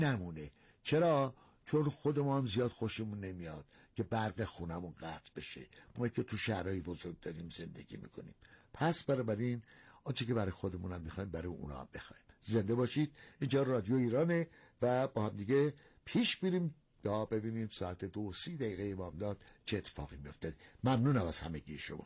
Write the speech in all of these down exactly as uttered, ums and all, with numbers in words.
نمونه. چرا؟ چون خود ما هم زیاد خوشمون نمیاد که برق خونمون قطع بشه، ما که تو شهرهای بزرگ داریم زندگی میکنیم. پس برای این آنچه که برای خودمون هم میخوایم برای اونا هم بخوایم. زنده باشید. اینجا رادیو ایرانه و با هم دیگه پیش بریم یا ببینیم ساعت دو و سی دقیقه بامداد چه اتفاقی میفته. ممنونم از همگی شما.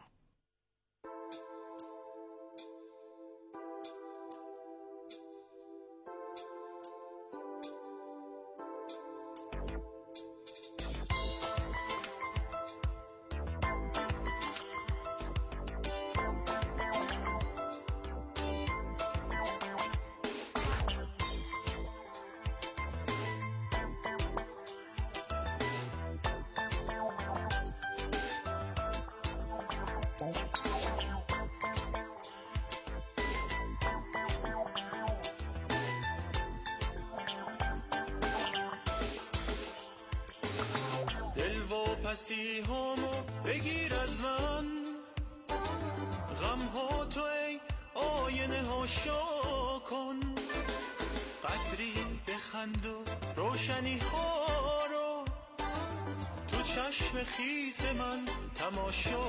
پسی همو بگیر از من، غم ها تو ای آینه ها شا کن، قدری بخند و روشنی ها رو تو چشم خیس من تماشا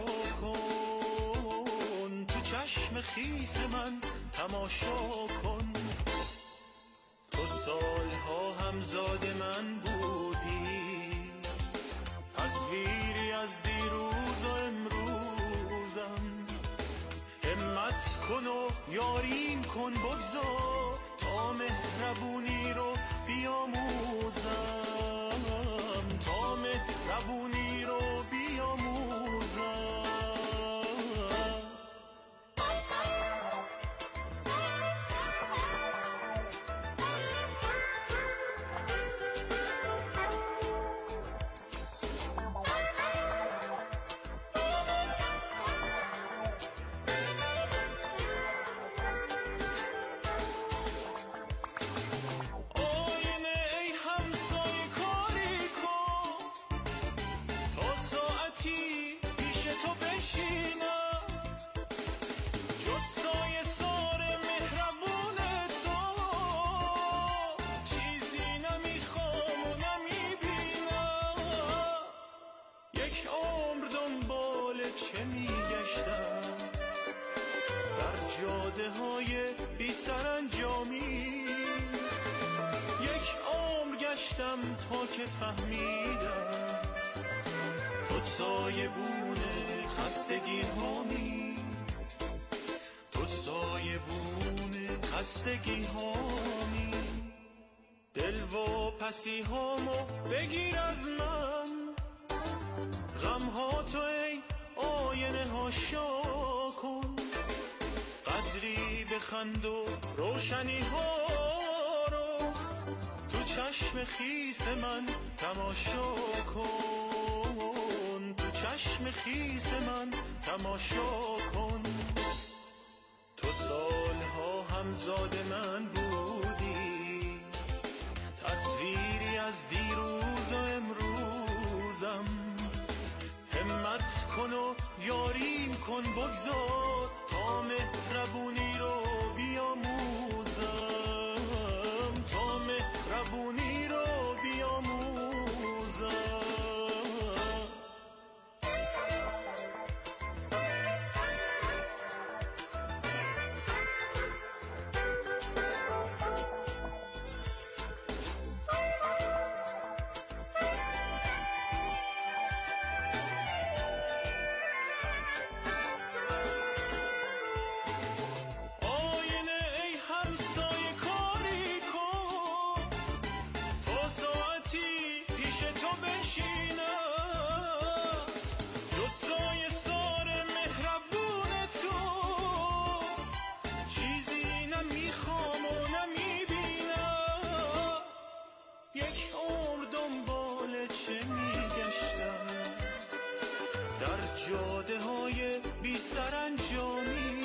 کن، تو چشم خیس من تماشا کن. تو سالها همزاد من بودی، تصویری از دیروز و امروزم، همت کن و یاریم کن، بگذار تا مهربونی رو بیاموزم، تا مهربونی رو بیاموزم. تا که فهمیدم تو سایبون خستگی هامی، تو سایبون خستگی هامی. دل و پسی هامو بگیر از من، غم ها تو ای آینه ها شا کن، قدری بخند و روشنی ها چشم خیس من تماشا کن، تو چشم خیس من تماشا کن. تو سالها همزاد من بودی، تصویری از دیروز و امروزم، همت کن و یاریم کن، بگذار تا مهربونی رو بیاموزم، تا مهربونی رو بیاموزم. جاده های بی سرانجامی،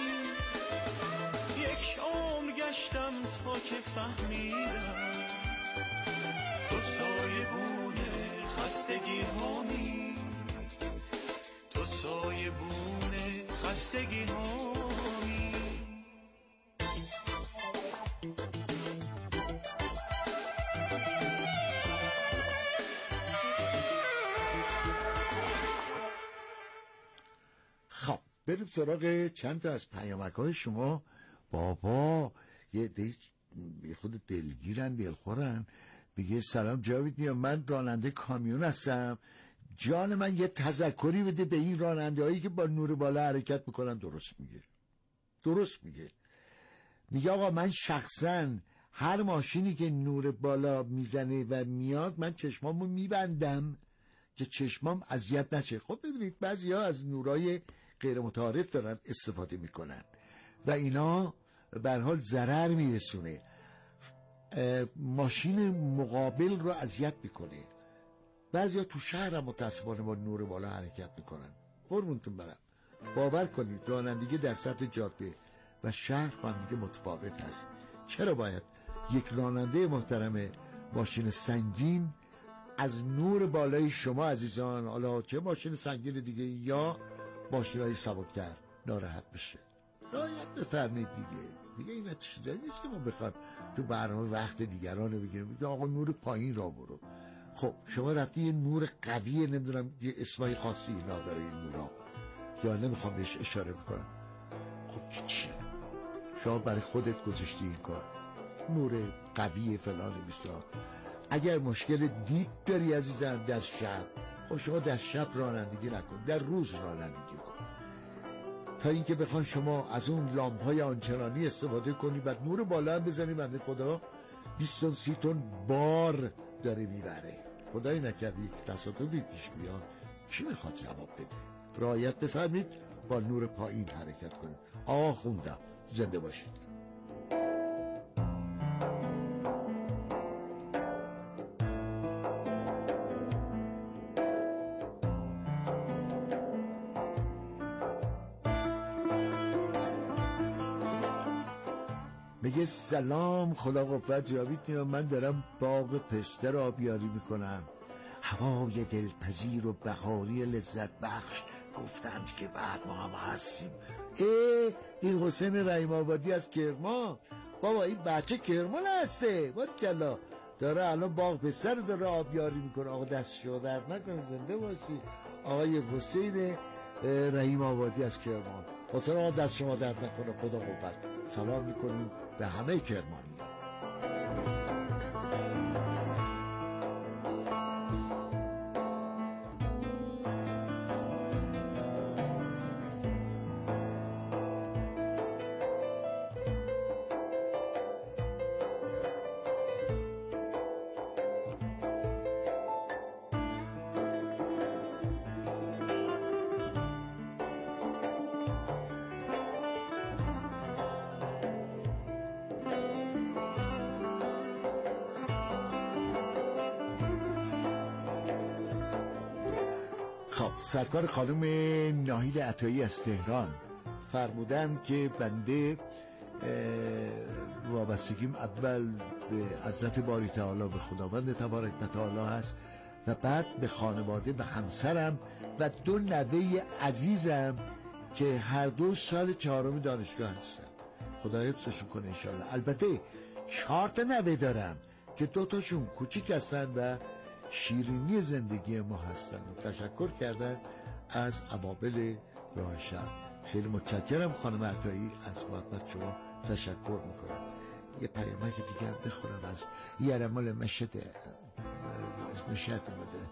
یک عمر گشتم تا که فهمیدم تو سایبون خستگی هامی، تو سایبون خستگی هامی. بریم سراغ چند تا از پیامک های شما. بابا یه دی خود دلگیرن دلخورن. میگه سلام جاوید نیا، من راننده کامیون هستم، جان من یه تذکری بده به این راننده هایی که با نور بالا حرکت میکنن. درست میگه، درست میگه. میگه آقا من شخصا هر ماشینی که نور بالا میزنه و میاد من چشمامو میبندم که چشمام اذیت نشه. خب ببینید بعضی ها از نورای غیر متعارف دارن استفاده میکنن و اینا به هر حال ضرر میرسونه، ماشین مقابل رو اذیت میکنه. بعضی ها تو شهر هم متاسفانه با نور بالا حرکت میکنن. قربونتون برم، باور کنید رانندگی در سطح جاده و شهر با هم دیگه متفاوت هست. چرا باید یک راننده محترم ماشین سنگین از نور بالای شما عزیزان، حالا چه ماشین سنگین دیگه یا ماشین های سبکتر، ناراحت بشه؟ رعایت بفرمایید دیگه. دیگه این چیزایی نیست که ما بخوام تو برنامه وقت دیگران رو بگیریم. میگه آقا نور پایین را برو. خب شما رفتی یه نور قویه، نمیدونم یه اسمای خاصی اینا داره این نورا، یا نمیخوام بهش اشاره بکنم. خب چی؟ شما برای خودت گذاشتی این کار، نور قوی فلان بیسار. اگر مشکل دید داری عزیزم در شب، خب شما در شب رانندگی نکن، در روز رانندگی کن، تا اینکه بخوان شما از اون لامپ های آنچنانی استفاده کنی بعد نور بالا هم بزنی. بنده خدا بیست تن سی تن بار داره میبره. خدایی نکرده یک تصادفی پیش بیاد، کی میخواد جواب بده؟ رعایت بفرمید، با نور پایین حرکت کنید. آقا خوندم، زنده باشید. میگه سلام، خدا قوت جاوید نیا، من دارم باغ پسته را آبیاری میکنم. هوای دلپذیر و بهاری لذت بخش، گفتند که بعد ما هم هستیم. ای این حسین رحیم آبادی از کرمان. بابا این بچه کرمان هسته، باریکلا، داره الان باغ پسته رو داره آبیاری میکنه. آقا دست شما درد نکنه، زنده باشی آقای حسین رحیم آبادی از کرمان. حسین آقا دست شما درد نکنه، خدا قوت. سلام میکنیم به همه کرمانی. خب سرکار خانم ناهید عطایی از تهران فرمودند که بنده وابستگیم اول به عزت باری تعالی، به خداوند تبارک و تعالی هست و بعد به خانواده و همسرم و دو نوه عزیزم که هر دو سال چهارم دانشگاه هستن. خدا حفظشون کنه انشالله. البته چهار تا نوه دارم که دو تاشون کوچیک هستن و شیرینی زندگی ما هستن و تشکر کردن از ابابل راه شب. خیلی متشکرم خانم عطایی، از محبت شما تشکر میکنم. یه پیامک دیگه هم بخورم از یرمال مشهد، از مشهد اومده.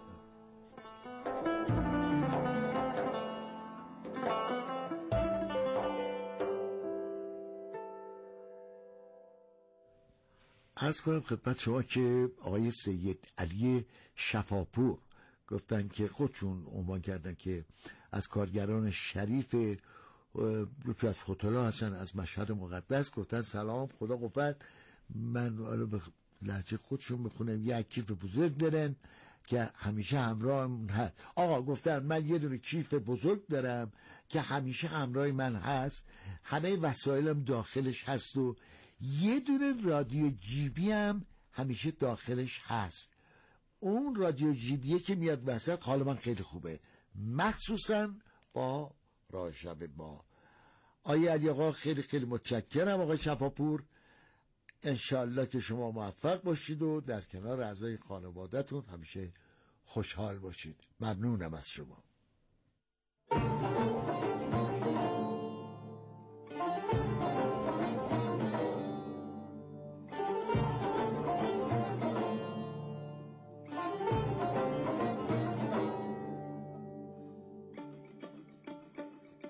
عرض کنم خدمت شما که آقای سید علی شفاپور گفتن که خودشون عنوان کردن که از کارگران شریف یکی از هتل‌ها هستن از مشهد مقدس. گفتن سلام، خدا قوت. من به لهجه خودشون میخونم، یک کیف بزرگ دارن که همیشه همراه هست. آقا گفتن من یه دونه کیف بزرگ دارم که همیشه همراه من هست، همه وسایلم داخلش هست و یه دونه رادیو جیبی هم همیشه داخلش هست. اون رادیو جیبیه که میاد وسط حال من خیلی خوبه، مخصوصا با راه شب ما. آیه علی آقا خیلی خیلی متشکرم آقای شفاپور. انشالله که شما موفق باشید و در کنار اعضای خانواده‌تون همیشه خوشحال باشید. ممنونم از شما.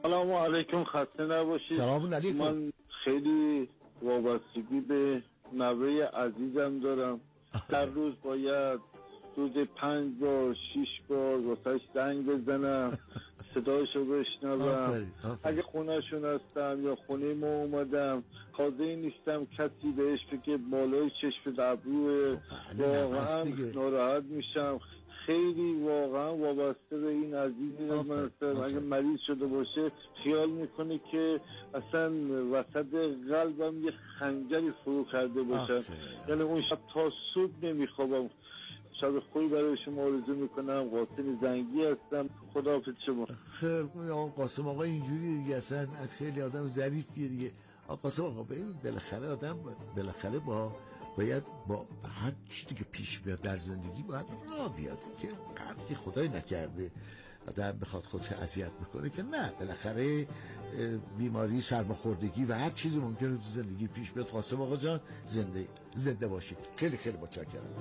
سلام علیکم، خسته نباشید. سلام علیکم. من خیلی وابستگی به نوه عزیزم دارم. در روز باید روز پنج بار شیش بار واسهش زنگ بزنم، صداشو بشنوم. اگه خونهشون هستم یا خونه ما اومدم حاضر نیستم کسی بهش بگه بالای چشم ابروه، واقعا ناراحت میشم. خیلی واقعا وابسته به این عزیزی هستم. اگه مریض شده باشه خیال میکنه که اصلا وسط قلبم یه خنجری فرو کرده باشه. یعنی اون شب تا صبح نمیخوابم. شب خوبی برای شما آرزو میکنم. قاسم زنگی هستم. خداحافظ شما. خیلی آقا قاسم آقا اینجوری دیگه، اصلا خیلی آدم ظریفیه دیگه. آقا قاسم آقا ببین بالاخره آدم بالاخره با باید با هر چیزی که پیش بیاد در زندگی باید راه بیاد که قدر که خدای نکرده آدم بخواد خودش اذیت بکنه که نه، بالاخره بیماری، سرماخوردگی و هر چیزی ممکنه تو زندگی پیش بیاد. قاسم آقا جان زنده زنده باشی. خیلی خیلی متشکرم.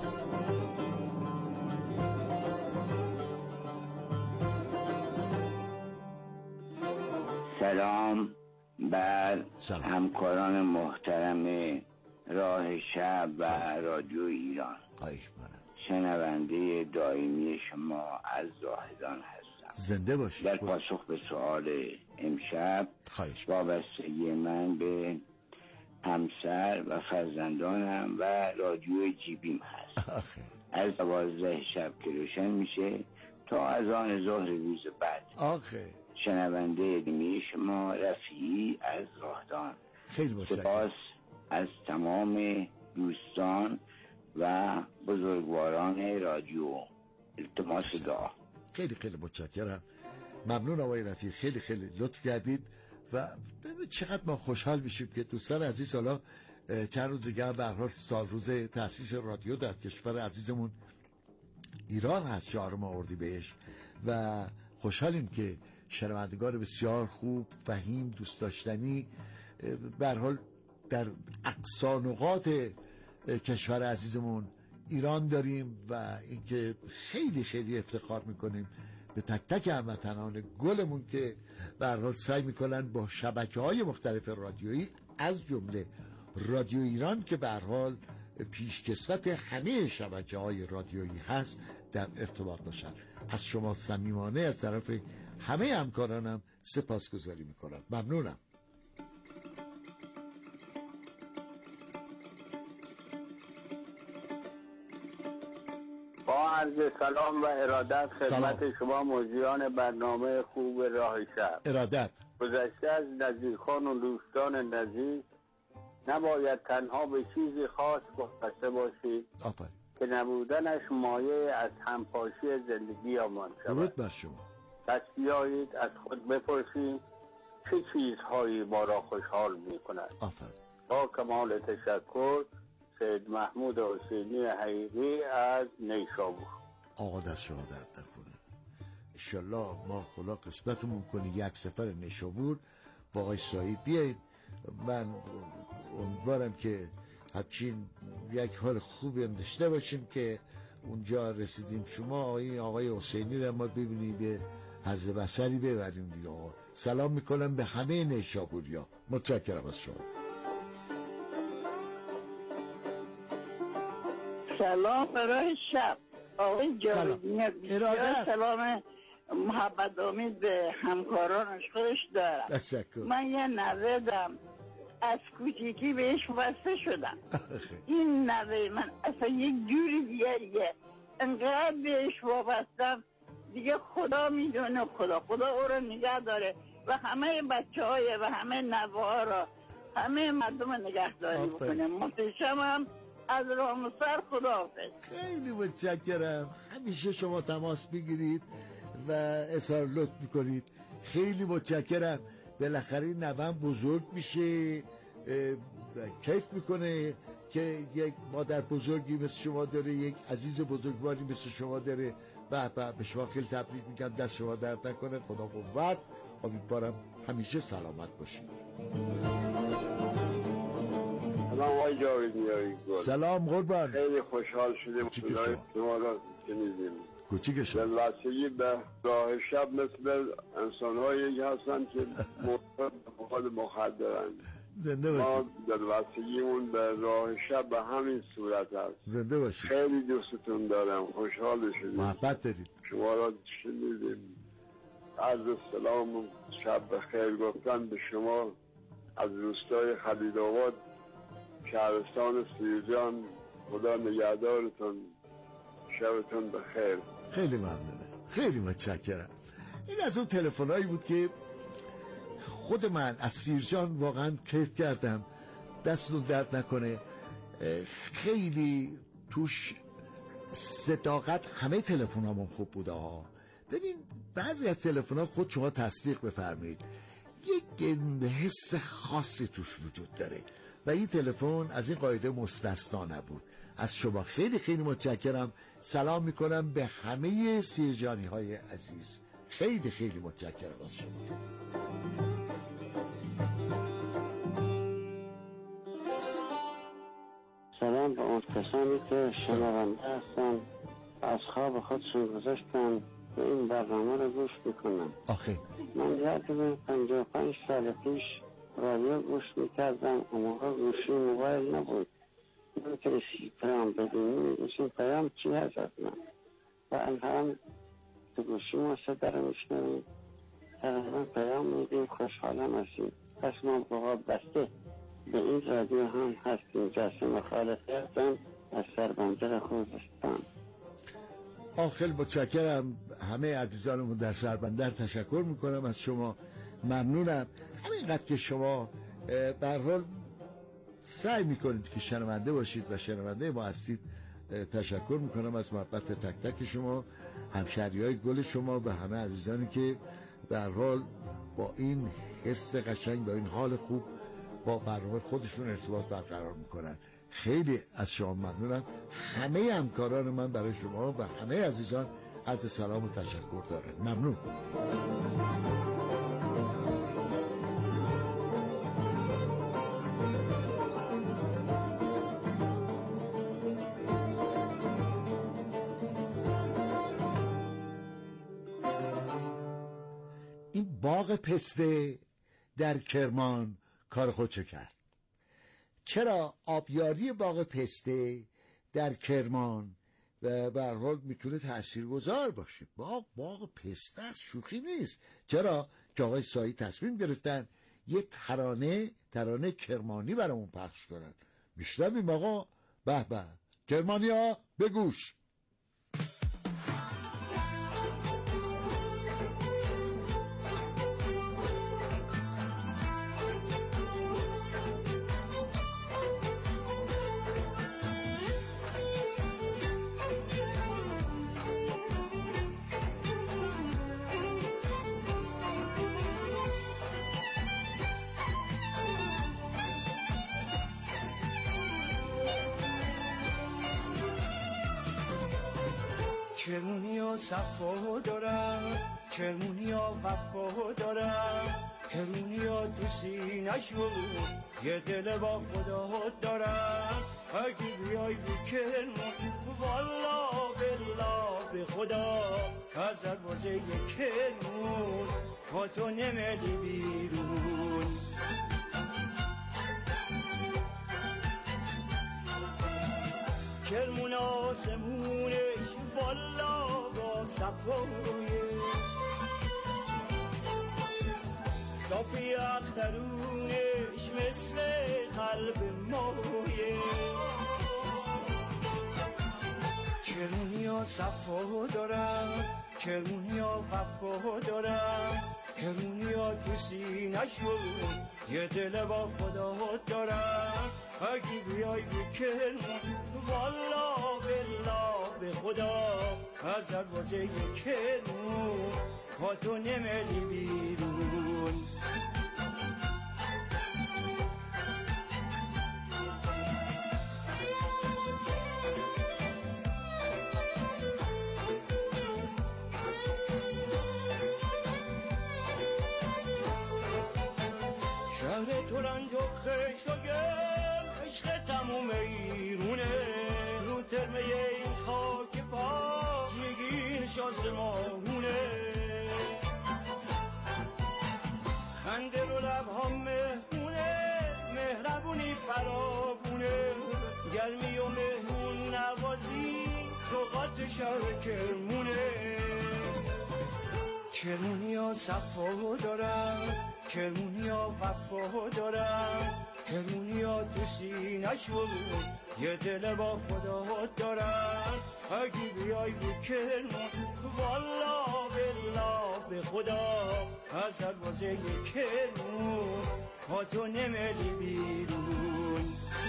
سلام بر سلام. همکاران محترم راه شب و رادیو ایران. شنونده دائمی شما از زاهدان هستم. زنده باشید. در پاسخ به سوال امشب، وابستگی من به همسر و فرزندانم و رادیو جیبیم هست. آخه. از دوازده شب که روشن میشه تا از آن ظهر روز بعد. آخه. شنونده دائمی شما رفیعی از زاهدان. خیلی متشکرم. سپاس از تمام دوستان و بزرگواران رادیو. التماس دعا. خیلی خیلی متشکرم. ممنون آقای رفیع، خیلی خیلی لطف کردید و ببینید چقدر ما خوشحال میشیم که دوستان عزیز حالا چند روز دیگه به هر حال سال روز تأسیس رادیو در کشور عزیزمون ایران هست، چهارم اردیبهشت، و خوشحالیم که شنوندگان بسیار خوب، فهیم، دوست داشتنی به هر حال در اقصا نقاط کشور عزیزمون ایران داریم و اینکه خیلی خیلی افتخار میکنیم به تک تک هموطنان گلمون که به هر حال سعی میکنن با شبکه‌های مختلف رادیویی از جمله رادیو ایران که به هر حال پیشکسوت همه شبکه‌های رادیویی هست در ارتباط باشن. از شما صمیمانه از طرف همه همکارانم سپاسگزاری میکنم. ممنونم. با عرض سلام و ارادت خدمت سلام. شما مجریان برنامه خوب راه شب. ارادت. گذشته از نزدیکان و دوستان نزدیک نباید تنها به چیزی خاص وابسته باشید آفرین. که نبودنش مایه از همپاشی زندگی آمان شود. درود بر شما. پس بیایید از خود بپرسید چه چیزهایی ما را خوشحال می کند. آفرین. با کمال تشکر، سید محمود حسینی حقیقی از نیشابور. آقا دست شما درد نکنه. انشالله ما خدا قسمتمون کنه یک سفر نیشابور با آقای سایی بیایید. من امیدوارم که همچین یک حال خوبی هم داشته باشیم که اونجا رسیدیم شما آقای آقای حسینی رو ما ببینیم به حظ بصری ببریم دیگه. آقا سلام میکنم به همه نیشابوریا. متشکرم از شما. سلام برای شب آقای جاویدی. بسیار سلام محبت آمیز به همکارانش خودش دارم. تشکر. من یه نوه دارم از کوچیکی بهش واسه شدم. این نوه من اصلا یک جوری دیگریه، انقدر بهش وابستم دیگه خدا میدونه، خدا خدا او رو نگه داره و همه بچه های و همه نوه ها را همه مردم نگهداری بکنه. متشم هم از رامسر خداحافظ. خیلی متشکرم. همیشه شما تماس بگیرید و اظهار لطف میکنید. خیلی متشکرم. بالاخره نوام بزرگ میشه، کیف میکنه که یک مادر بزرگی مثل شما داره، یک عزیز بزرگواری مثل شما داره. به به به شما خیلی تبریک میگم. دست شما درد نکنه. خدا قوت. امیدوارم همیشه سلامت باشید. سلام آقای جاویدی. سلام قربان. خیلی خوشحال شدیم خدای شما را شنیدیم. کوچیک شما. دلبستگی به راه شب مثل انسان‌هایی هستن که مواد مخدرن. زنده باشید. ما دلبستگیمون به راه شب به همین صورت هست. زنده باشید. خیلی دوستتون دارم، خوشحال شدیم. محبت دارید. شما را شنیدیم. عرض سلام و شب بخیر گفتن به شما از روستای خلیل آباد شهرستان سیرجان. خدا نگهدارتون، شبتون بخیر. خیلی ممنونه، خیلی متشکرم. این از اون تلفنایی بود که خود من از سیرجان واقعا کیف کردم. دستتون درد نکنه. خیلی توش صداقت، همه تلفنامون خوب بوده ها. ببین بعضی از تلفن‌ها خود شما تصدیق بفرمایید یک حس خاصی توش وجود داره و این تلفن از این قاعده مستثنا نبود. از شما خیلی خیلی متشکرم. سلام میکنم به همه سیرجانی های عزیز. خیلی خیلی متشکرم از شما. سلام به اون کسانی که شنونده هستن از خواب خودشون گذاشتن و این برنامه رو گوش میکنن. آخه من یادم پنجاه و پنج سال پیش رادیو گوش میکردم. اون موقع گوشی موبایل نبود، نمیتونستی پیام بدونی این پیام چی هست اصلا. و الان تو گوشی ما صدا رو میشنویم، تقریبا پیام میدیم، خوشحالم هستیم. پس ما بقا بسته به این رادیو هم هستیم. جاسم خالقی هستم از سربندر خوزستان. خیلی متشکرم. همه عزیزانمون در سربندر تشکر میکنم از شما. ممنونم. همینقدر که شما به هر حال سعی میکنید که شنونده باشید و شنونده ما هستید، تشکر میکنم از محبت تک تک شما، همشهریای گل شما و همه عزیزانی که به هر حال با این حس قشنگ، با این حال خوب با برنامه خودشون ارتباط برقرار میکنن. خیلی از شما ممنونم. همه همکاران من برای شما و همه عزیزان عرض سلام و تشکر دارم. ممنون. این باغ پسته در کرمان کار خودشو کرد. چرا؟ آبیاری باغ پسته در کرمان و به هر حال میتونه تاثیرگذار باشه. باغ باغ پسته است، شوخی نیست. چرا؟ که آقای سایی تصمیم گرفتن یه ترانه ترانه کرمانی برامون پخش کنن. میشنویم آقا. به به کرمانیا بگوش. کرمونیا صفا دارم، کرمونیا وفا دارم، کرمونیا تو سینه‌شون یه دل با خدا دارم. اگه بیای رو کرمون والا بالله به خدا از دروازه کرمون با تو نمیلی بیرون. کرمون آسمونش والا با صفایه، صافی اخترونش مثل قلب مایه. کرمونیا صفا دارم، کرمونیا وفا دارم، کرمونیا تو سینه‌شون یه دل با خدا دارم. اگه بیای به کرمون والا بالله به خدا از دروازه کرمون با تو نمیلی بیرون. شهر تورنج و خشت و گرم عشق تموم ایرونه، رو ترمه این خاک پاک نگین شازده ماهونه خنده رو لبها مهمونه مهربونی فرابونه گرمی و مهمون نوازی سوقات شهر کرمونه کرمونی ها صفا دارم کرمونی ها وفا دارم کرمونی ها تو سینه‌شون یه دل با خدا دارم اگه بیای به کرمون والا بالله به خدا از دروازه کرمون با تو نمیلی بیرون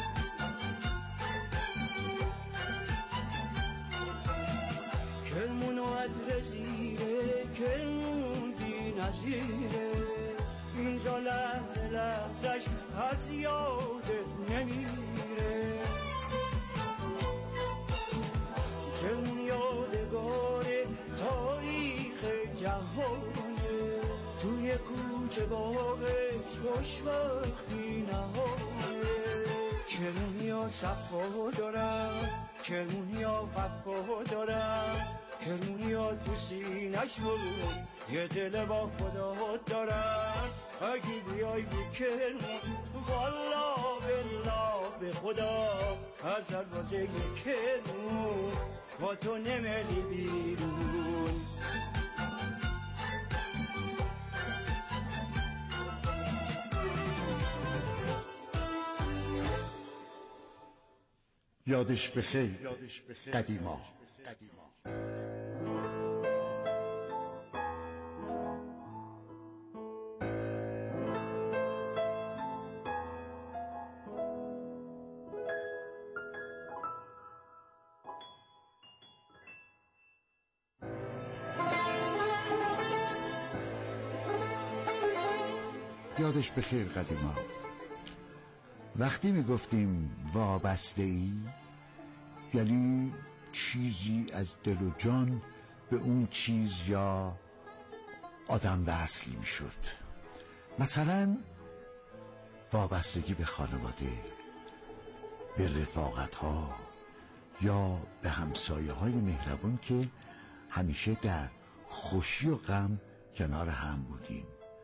کرمون و عطر زیره کرمون بی نظیره اینجا لحظه لحظش از یادت نمیره کرمون یادگار تاریخ جهانه توی کوچه باغش خوشبختی نهانه کرمونی ها صفا دارم کرمونی ها وفا دارم کرمونی ها تو سینه‌شون یه دل با خدا دارم اگه بیای بی کرمون والا بالله به خدا از دروازه کرمون با تو نمیلی بیرون یادش بخیر قدیما. یادش بخیر قدیما. وقتی میگفتیم وابسته ای یعنی چیزی از دل و جان به اون چیز یا آدم وصل میشد. مثلا وابستگی به خانواده، به رفاقت ها یا به همسایه های مهربون که همیشه در خوشی و غم کنار هم بودیم.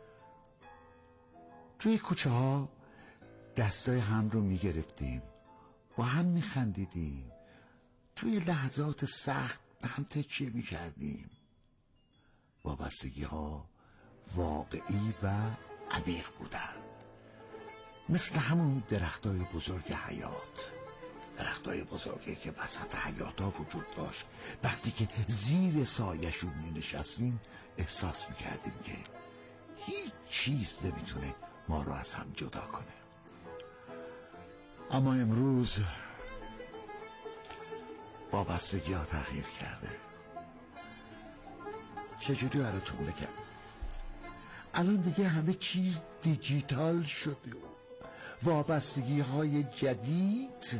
توی کوچه ها دستای هم رو می گرفتیم، با هم می خندیدیم، توی لحظات سخت به هم تکیه می کردیم. وابستگی ها واقعی و عمیق بودند، مثل همون درختای بزرگ حیات، درختای بزرگی که وسط حیات ها وجود داشت. وقتی که زیر سایه‌شون می نشستیم احساس می کردیم که هیچ چیز نمیتونه ما رو از هم جدا کنه. اما امروز وابستگی ها تغییر کرده. چجوری براتون بگم؟ الان دیگه همه چیز دیجیتال شده. وابستگی های جدید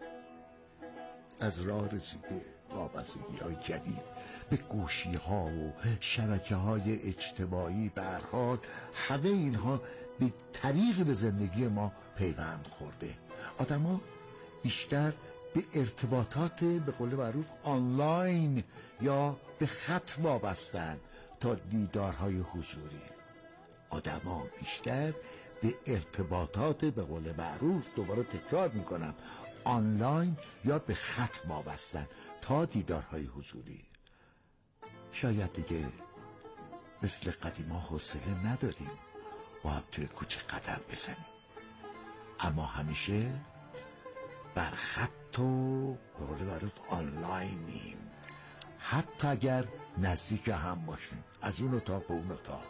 از راه رسیده. وابستگی های جدید به گوشی ها و شبکه های اجتماعی، به هر حال همه اینها به طریق به زندگی ما پیوند خورده. آدم ها بیشتر به ارتباطات به قول معروف آنلاین یا به خط وابستن تا دیدارهای حضوری. آدم ها بیشتر به ارتباطات به قول معروف، دوباره تکرار میکنم، آنلاین یا به خط وابستن تا دیدارهای حضوری. شاید دیگه مثل قدیما حوصله نداریم با هم توی کوچه قدم بزنیم، اما همیشه بر خط و به قول معروف آنلاینیم، حتی اگر نزدیک هم باشیم، از این اتاق به اون اتاق.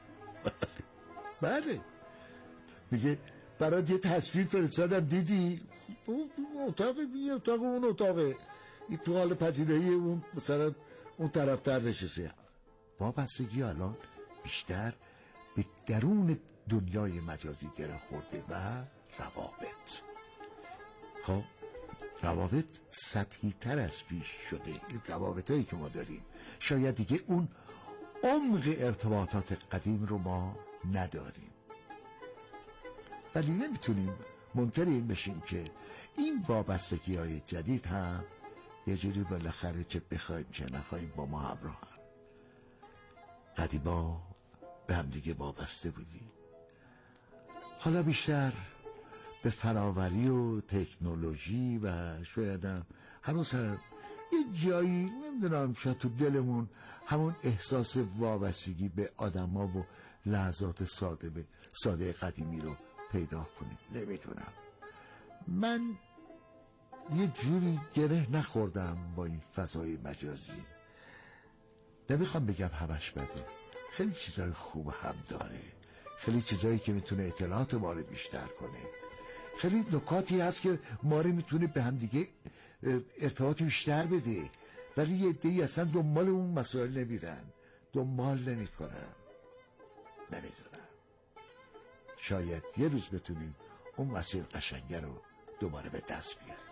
بله، میگه برات یه تصویر فرستادم دیدی؟ اتاق یه اتاق اون اتاقه، این تو حال پذیرایی اون مثلا اون طرفتر نشسته. وابستگی الان بیشتر به درون دنیای مجازی گره خورده و روابط. خب روابط سطحی تر از پیش شده. این روابط هایی که ما داریم شاید دیگه اون عمق ارتباطات قدیم رو ما نداریم، ولی نمیتونیم منکر این بشیم که این وابستگی های جدید هم یه جوری بالاخره چه بخوایم چه نخوایم با ما همراه هم. قدیما به هم دیگه وابسته بودیم، حالا بیشتر به فناوری و تکنولوژی و شاید هم هنوز هم یه جایی نمیدونم شاید تو دلمون همون احساس وابستگی به آدما و لحظات ساده به ساده قدیمی رو پیدا کنیم. نمیدونم، من یه جوری گره نخوردم با این فضای مجازی. نمیخوام بگم همش بده، خیلی چیزای خوب هم داره، خیلی چیزایی که میتونه اطلاعات ما رو بیشتر کنه، خیلی نکاتی هست که ما رو میتونه به هم دیگه ارتباط بیشتر بده، ولی یه عده‌ای اصلا دنبال اون مسائل نمیرن، دنبال نمیکنن. نمیدونم، شاید یه روز بتونیم اون مسیر قشنگه رو دوباره به دست بیاریم.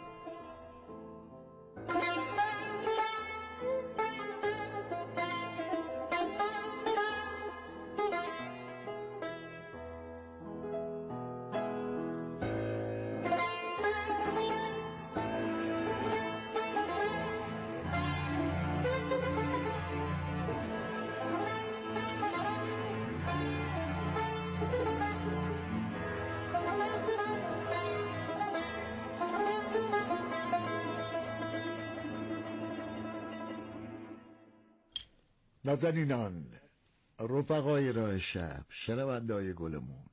نازنینان، رفقای راه شب، شنونده‌های گلمون،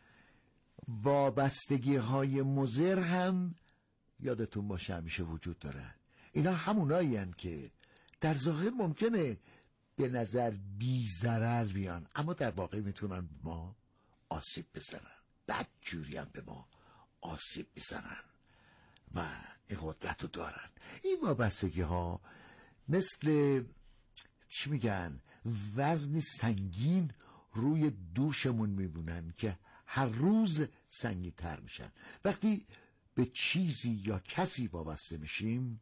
وابستگی های مضر هم یادتون باشه همیشه وجود دارن. اینا همونایی هن که در ظاهر ممکنه به نظر بی ضرر بیان، اما در واقع میتونن به ما آسیب بزنن، بدجوری هم به ما آسیب بزنن و این قدرت رو دارن. این وابستگی ها مثل چی میگن وزن سنگین روی دوشمون میمونن که هر روز سنگین تر میشن. وقتی به چیزی یا کسی وابسته میشیم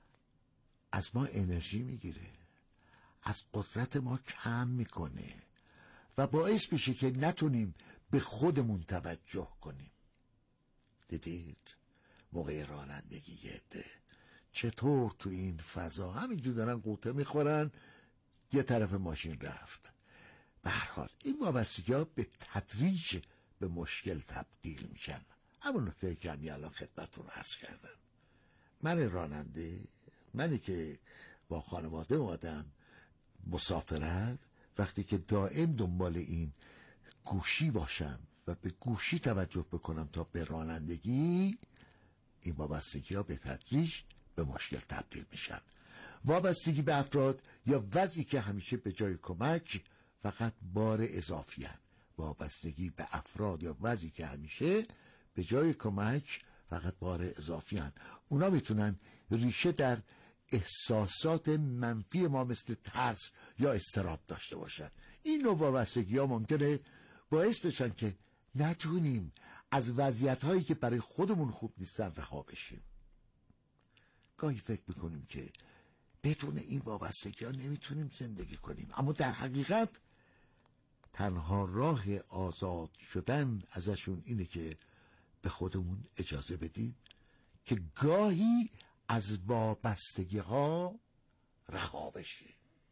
از ما انرژی میگیره، از قدرت ما کم میکنه و باعث میشه که نتونیم به خودمون توجه کنیم. دیدید موقع رانندگی یه عده چطور تو این فضا همینجور دارن قوطه میخورن، یه طرف ماشین رفت. به هر حال این وابستگی‌ها به تدریج به مشکل تبدیل میشن. همون نکته که همی الان خدمتتون عرض کردم. من راننده، منی که با خانواده اومدم مسافرت، وقتی که دائم دنبال این گوشی باشم و به گوشی توجه بکنم تا به رانندگی، این وابستگی‌ها به تدریج به مشکل تبدیل میشن. وابستگی به افراد یا وضعی که همیشه به جای کمک فقط بار اضافی هن. وابستگی به افراد یا وضعی که همیشه به جای کمک فقط بار اضافی هن. اونا میتونن ریشه در احساسات منفی ما مثل ترس یا اضطراب داشته باشن. این نوع وابستگی ها ممکنه باعث بشن که نتونیم از وضعیت هایی که برای خودمون خوب نیستن رها بشیم. گاهی فکر میکنیم که بدون این وابستگی ها نمیتونیم زندگی کنیم، اما در حقیقت تنها راه آزاد شدن ازشون اینه که به خودمون اجازه بدیم که گاهی از وابستگی ها رها بشیم.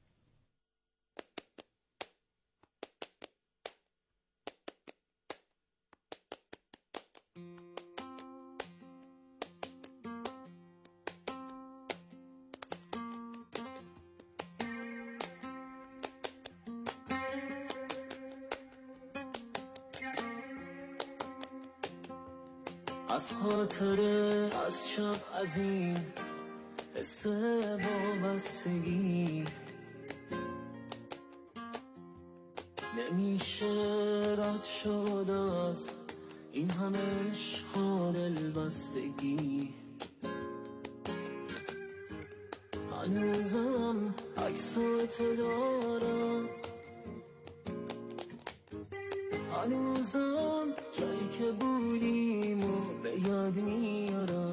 از خاطره از شب از این حس وابستگی نمیشه رد شد از این همه عشق و دلبستگی. هنوزم عکساتو دارم، هنوزم جایی که بودیم و به یاد میارم.